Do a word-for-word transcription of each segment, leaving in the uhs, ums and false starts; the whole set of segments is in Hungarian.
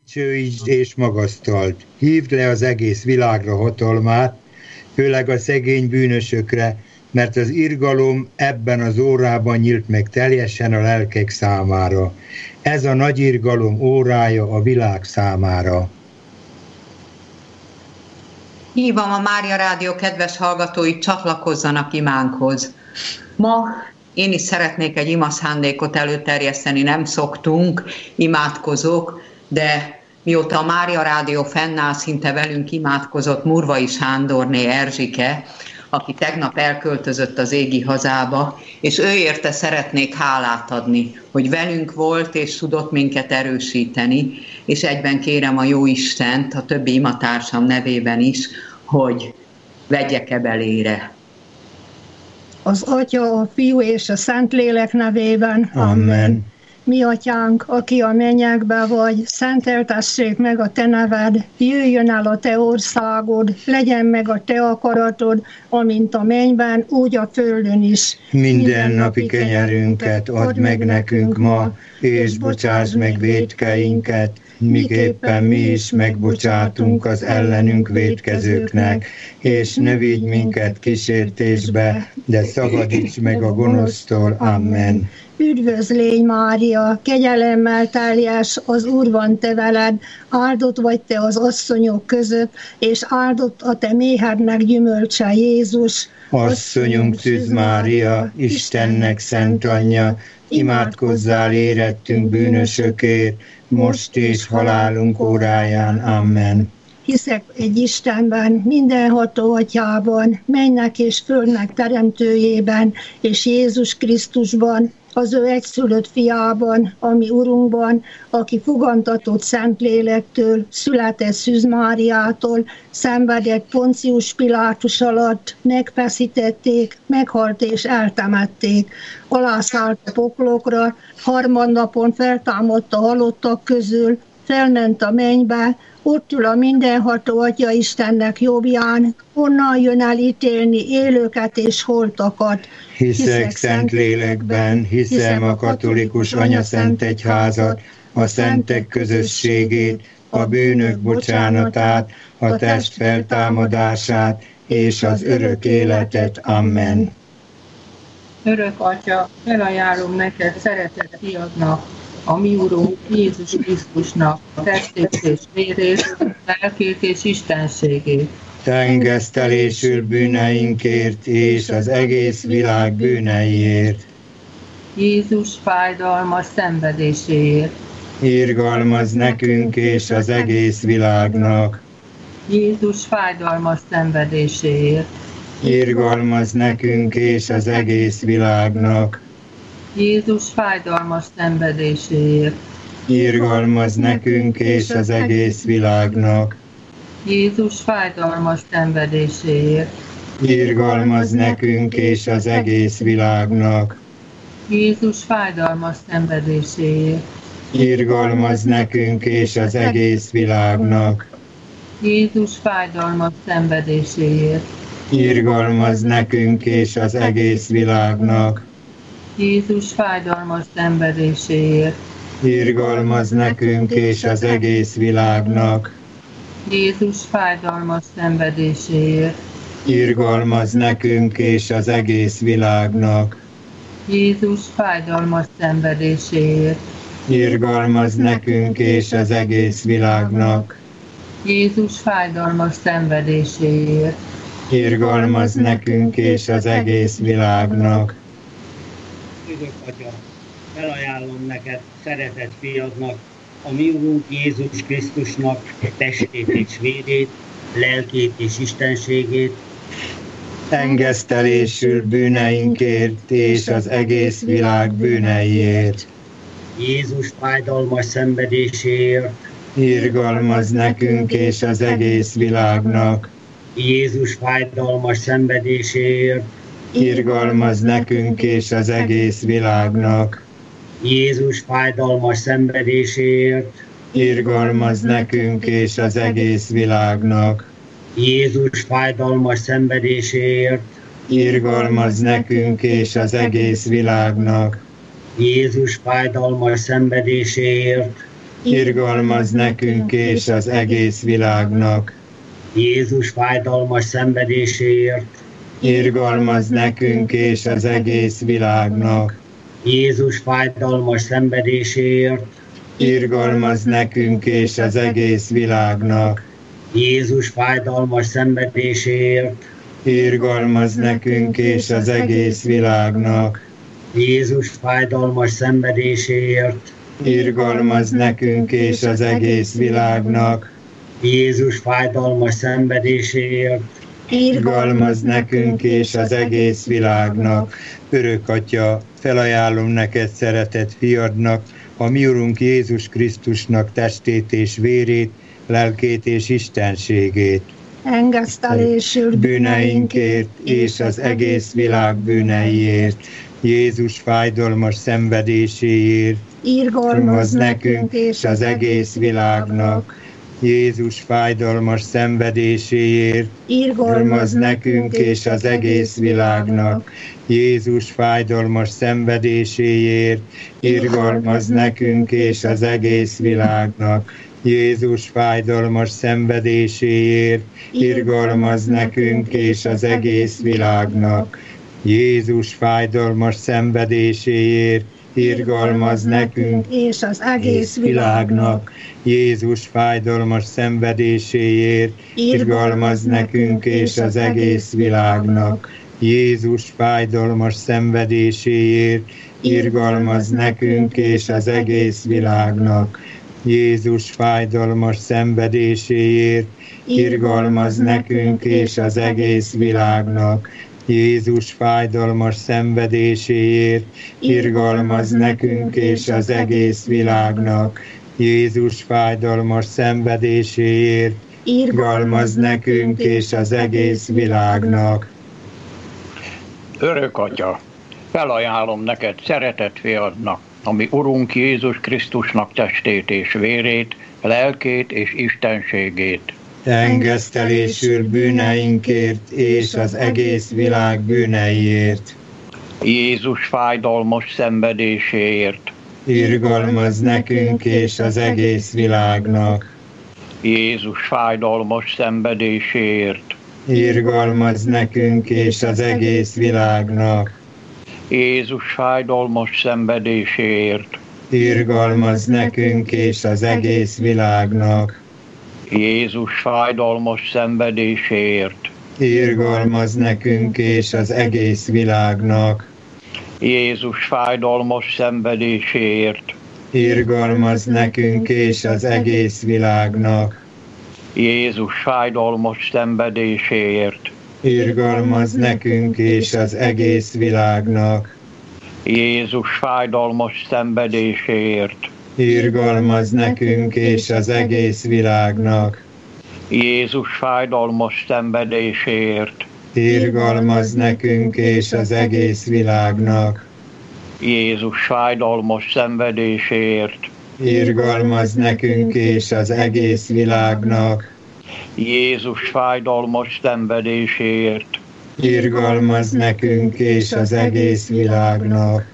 Dicsőítsd és magasztald, hívd le az egész világra hatalmát, főleg a szegény bűnösökre, mert az irgalom ebben az órában nyílt meg teljesen a lelkek számára. Ez a nagy irgalom órája a világ számára. Hívom a Mária Rádió kedves hallgatóit, csatlakozzanak imánkhoz. Ma én is szeretnék egy imaszándékot előterjeszteni, nem szoktunk, imádkozók, de mióta a Mária Rádió fennáll, szinte velünk imádkozott Murvai Sándorné Erzsike, aki tegnap elköltözött az égi hazába, és ő érte szeretnék hálát adni, hogy velünk volt és tudott minket erősíteni, és egyben kérem a Jóistent, a többi imatársam nevében is, hogy vegyek-e belére. Az Atya, a Fiú és a Szentlélek nevében. Amen. Mi atyánk, aki a mennyekben vagy, szenteltessék meg a te neved, jöjjön el a te országod, legyen meg a te akaratod, amint a mennyben, úgy a földön is. Minden napi kenyerünket add meg nekünk ma, és bocsáss meg vétkeinket, miképpen mi is megbocsátunk az ellenünk vétkezőknek, és ne vigy minket kísértésbe, de szabadíts meg a gonosztól. Amen. Üdvözlégy Mária, kegyelemmel teljes, az Úr van te veled, áldott vagy te az asszonyok között, és áldott a te méhednek gyümölcse Jézus. Asszonyunk Szűz Mária, Istennek szent anyja, imádkozzál érettünk bűnösökért, most és halálunk óráján. Amen. Hiszek egy Istenben, mindenható Atyában, mennek és földnek teremtőjében, és Jézus Krisztusban, az ő egyszülött fiában, ami Urunkban, aki fogantatott Szentlélektől, született Szűz Máriától, szenvedett Poncius Pilátus alatt, megfeszítették, meghalt és eltemették. Alászállt a poklokra, harmadnapon feltámadt a halottak közül, felment a mennybe, ott ül a mindenható Atya Istennek jobbján, onnan jön el ítélni élőket és holtakat. Hiszek szent lélekben, hiszem a katolikus anyaszent egyházat, a szentek közösségét, a bűnök bocsánatát, a test feltámadását és az örök életet. Amen. Örök Atya, felajánlom neked szeretett fiadnak, a mi Urunk Jézus Krisztusnak testét és vérét, lelkét és istenségét. Engesztelésül bűneinkért és az egész világ bűneiért. Jézus fájdalmas szenvedéséért. Irgalmaz nekünk és az egész világnak. Jézus fájdalmas szenvedéséért. Irgalmaz nekünk és az egész világnak. Jézus fájdalmas szenvedéséért. Irgalmaz nekünk és az egész világnak. Jézus fájdalmas szenvedéséért. Irgalmaz nekünk és az egész világnak. Jézus fájdalmas szenvedéséért. Irgalmaz nekünk és az egész világnak. Jézus fájdalmas szenvedéséért. Irgalmaz nekünk és az egész világnak. Jézus fájdalmas szenvedéséért. Irgalmaz nekünk és az egész világnak. Jézus fájdalmas szenvedéséért. Irgalmaz nekünk és az egész világnak. Jézus fájdalmas szenvedéséért. Irgalmaz nekünk és az egész világnak. Jézus fájdalmas szenvedéséért. Irgalmaz nekünk és az egész világnak. Örök Atya, felajánlom neked szeretett fiadnak, a mi Urunk Jézus Krisztusnak testét és vérét, lelkét és istenségét. Engesztelésül bűneinkért és az egész világ bűneiért. Jézus fájdalmas szenvedéséért. Irgalmaz nekünk és az egész világnak. Jézus fájdalmas szenvedéséért. Irgalmaz nekünk és az egész világnak. Jézus fájdalmas szenvedéséért. Irgalmaz nekünk és az egész világnak. Jézus fájdalmas szenvedéséért. Irgalmaz nekünk és az egész világnak. Jézus fájdalmas szenvedéséért. irgalmaz nekünk és az egész világnak. Jézus fájdalmas szenvedéséért, irgalmaz nekünk és az egész világnak. Jézus fájdalmas szenvedéséért, irgalmaz nekünk és az egész világnak. Jézus fájdalmas szenvedéséért, irgalmaz nekünk és az egész világnak. Jézus fájdalmas szenvedéséért, irgalmaz nekünk és az egész világnak. Jézus fájdalmas szenvedéséért, irgalmaz nekünk és az egész világnak. Örök Atya, felajánlom neked szeretett fiadnak, a mi Urunk Jézus Krisztusnak testét és vérét, lelkét és istenségét. Engesztelésül bűneinkért és az egész világ bűneiért, Jézus fájdalmas szenvedéséért, irgalmaz nekünk és az egész világnak. Jézus fájdalmas szenvedéséért, irgalmaz nekünk és az egész világnak. Jézus fájdalmas szenvedéséért, irgalmaz nekünk és az egész világnak. Jézus fájdalmas szenvedéséért, irgalmaz nekünk és az egész világnak. Jézus fájdalmas szenvedéséért, irgalmaz nekünk és az egész világnak. Jézus fájdalmas szenvedéséért, irgalmaz nekünk és az egész világnak. Jézus fájdalmas szenvedéséért, irgalmaz nekünk és az egész világnak. Jézus fájdalmas szenvedéséért, irgalmaz nekünk és az egész világnak. Jézus fájdalmas szenvedéséért, irgalmaz nekünk és az egész világnak. Jézus fájdalmas szenvedéséért, irgalmaz nekünk és az egész világnak. Örök Atya, felajánlom neked szeretett fiadnak, ami Urunk Jézus Krisztusnak testét és vérét, lelkét és istenségét. Engesztelésül bűneinkért és az egész világ bűneiért. Jézus fájdalmas szenvedéséért, irgalmaz nekünk és az egész világnak. Jézus fájdalmas szenvedéséért, irgalmaz nekünk és az egész világnak. Jézus fájdalmas szenvedéséért, irgalmaz nekünk és az egész világnak. Jézus fájdalmas szenvedéséért, irgalmaz nekünk és az egész világnak. Jézus fájdalmas szenvedéséért, irgalmaz nekünk és az egész világnak. Jézus fájdalmas szenvedéséért, irgalmaz nekünk és az egész világnak. Jézus fájdalmas szenvedéséért, irgalmaz nekünk és az egész világnak. Jézus fájdalmas szenvedéséért, irgalmaz nekünk és az egész világnak. Jézus fájdalmas szenvedéséért, irgalmaz nekünk és az egész világnak. Jézus fájdalmas szenvedéséért, irgalmaz nekünk és az egész világnak.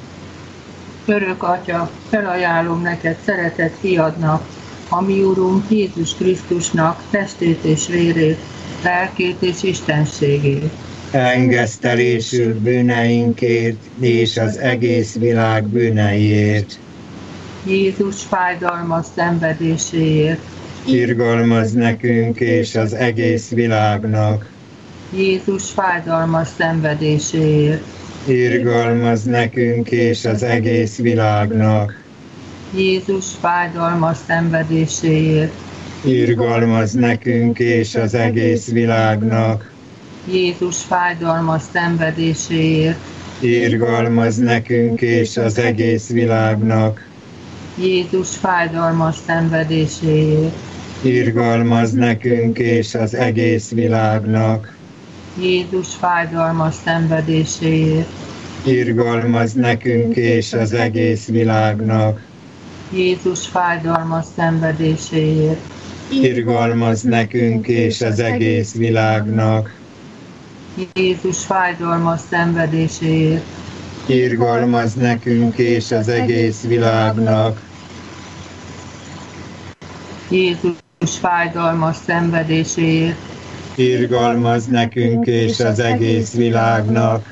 Örök Atya, felajánlom neked szeretett fiadnak, a mi Urunk Jézus Krisztusnak testét és vérét, lelkét és istenségét. Engesztelésül bűneinkért és az egész világ bűneiért. Jézus fájdalmas szenvedéséért, irgalmaz nekünk és az egész világnak. Jézus fájdalmas szenvedéséért, irgalmaz nekünk és az egész világnak. Jézus fájdalmas szenvedéséért, irgalmaz nekünk és az egész világnak. Jézus fájdalmas szenvedéséért, irgalmaz nekünk és az egész világnak. Jézus fájdalmas szenvedéséért, irgalmaz nekünk és az egész világnak. Jézus fájdalmas szenvedéséért, irgalmaz nekünk és az egész világnak. Jézus fájdalmas szenvedéséért, irgalmaz nekünk és az egész világnak. Jézus fájdalmas szenvedéséért, irgalmaz nekünk és az egész világnak. Jézus fájdalmas szenvedéséért, irgalmazz nekünk és az egész világnak.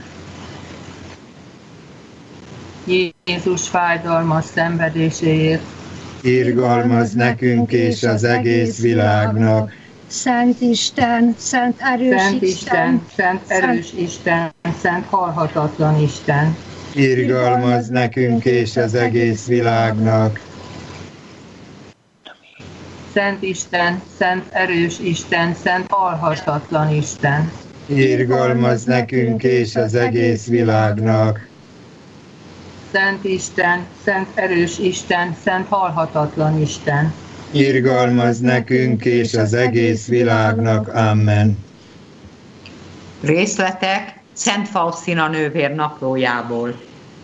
Jézus fájdalmas szenvedéséért, irgalmazz nekünk és az egész világnak. Szent Isten, Szent erős Szent Isten, Isten, Szent erős Isten, Szent halhatatlan Isten, irgalmazz nekünk és az egész világnak. Szent Isten, Szent erős Isten, Szent halhatatlan Isten, irgalmazz nekünk és az egész világnak. Szent Isten, Szent erős Isten, Szent halhatatlan Isten, irgalmazz nekünk és az egész világnak. Amen. Részletek Szent Faustina nővér naplójából.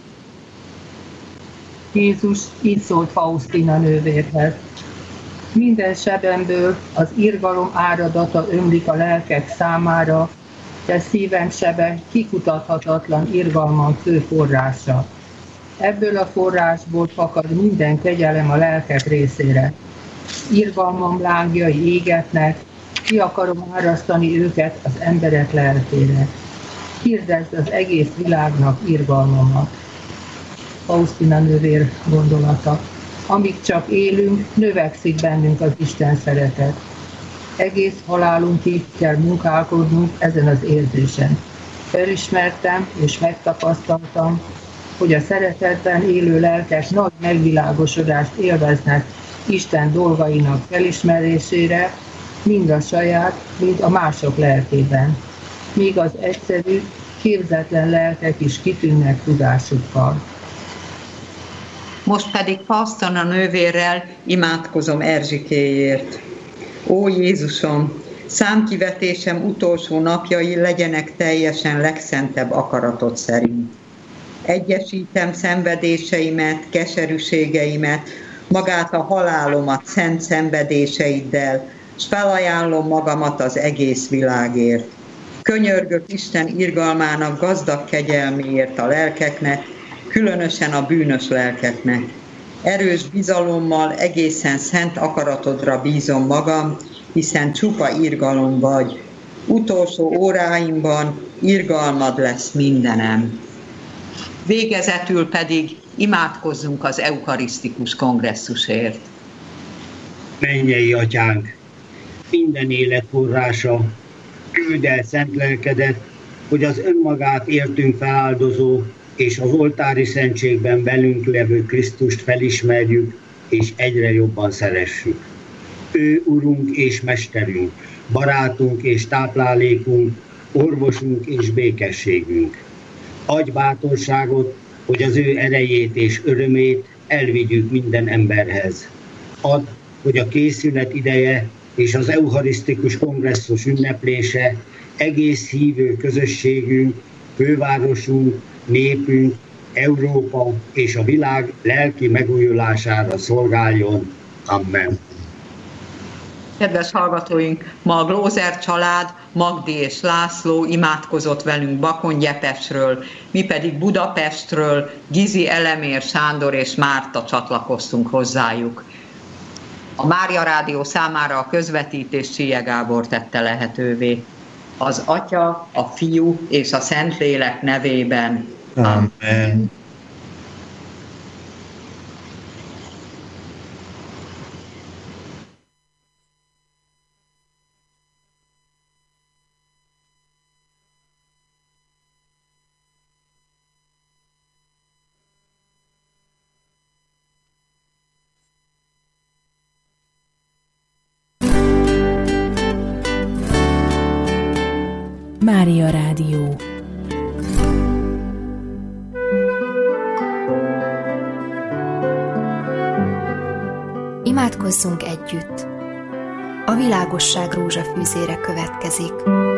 Jézus így szólt Faustina nővérhez: minden sebemből az irgalom áradata ömlik a lelkek számára, de szívem sebe kikutathatatlan irgalmam fő forrása. Ebből a forrásból fakad minden kegyelem a lelkek részére. Irgalmam lángjai égetnek, ki akarom árasztani őket az emberek lelkére. Hirdesd az egész világnak irgalmamat. Faustina nővér gondolata. Amíg csak élünk, növekszik bennünk az Isten szeretet. Egész halálunkig kell munkálkodnunk ezen az érzésen. Felismertem és megtapasztaltam, hogy a szeretetben élő lelkek nagy megvilágosodást élveznek Isten dolgainak felismerésére, mind a saját, mind a mások lelkében. Míg az egyszerű, képzetlen lelkek is kitűnnek tudásukkal. Most pedig Faustina nővérrel imádkozom Erzsikéért. Ó Jézusom, számkivetésem utolsó napjai legyenek teljesen legszentebb akaratod szerint. Egyesítem szenvedéseimet, keserűségeimet, magát a halálomat szent szenvedéseiddel, s felajánlom magamat az egész világért. Könyörgök Isten irgalmának gazdag kegyelméért a lelkeknek, különösen a bűnös lelkeknek. Erős bizalommal egészen szent akaratodra bízom magam, hiszen csupa irgalom vagy. Utolsó óráimban irgalmad lesz mindenem. Végezetül pedig imádkozzunk az eukarisztikus kongresszusért. Mennyei Atyánk, minden élet forrása, küld el szent lelkedet, hogy az önmagát értünk feláldozó és az oltári szentségben velünk levő Krisztust felismerjük és egyre jobban szeressük. Ő Urunk és Mesterünk, barátunk és táplálékunk, orvosunk és békességünk. Adj bátorságot, hogy az ő erejét és örömét elvigyük minden emberhez. Add, hogy a készület ideje és az eucharisztikus kongresszus ünneplése egész hívő közösségünk, fővárosunk, népünk, Európa és a világ lelki megújulására szolgáljon. Amen. Kedves hallgatóink, ma a Glózer család, Magdi és László imádkozott velünk Bakony-Gyepesről, mi pedig Budapestről, Gizi, Elemér, Sándor és Márta csatlakoztunk hozzájuk. A Mária Rádió számára a közvetítést Csilye Gábor tette lehetővé. Az Atya, a Fiú és a Szentlélek nevében. Amen. Mária Rádió. Imádkozzunk együtt. A világosság rózsafűzére következik.